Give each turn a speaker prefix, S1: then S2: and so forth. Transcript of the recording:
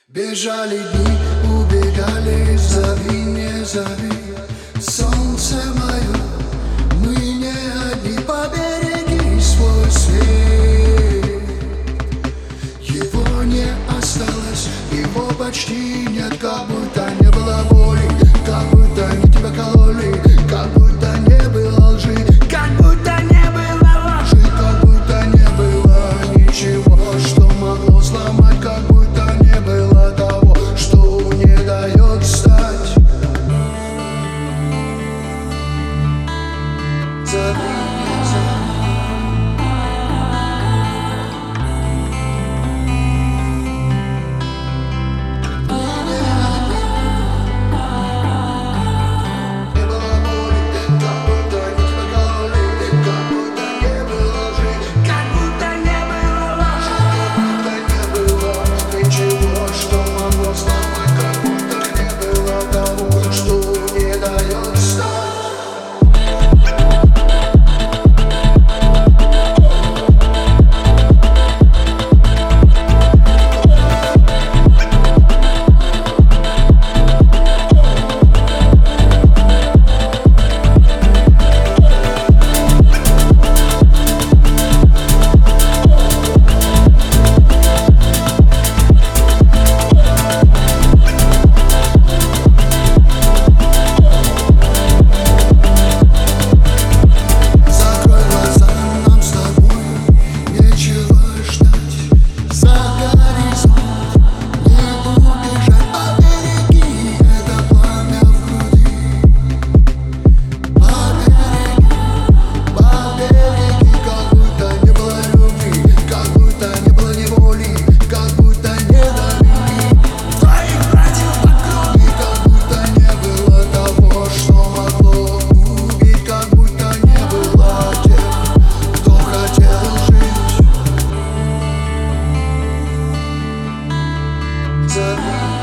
S1: Бежали дни, убегали, зови, не зови. Солнце мое, мы не одни, побереги свой свет. Его не осталось, его почти нет, как будто не было боли, как будто не тебя кололи, как будто не было лжи, как будто не было ложи, как будто не было ничего, что могло сломать, как будто не было того, что не дает встать. Зови, не зови. Zerwij.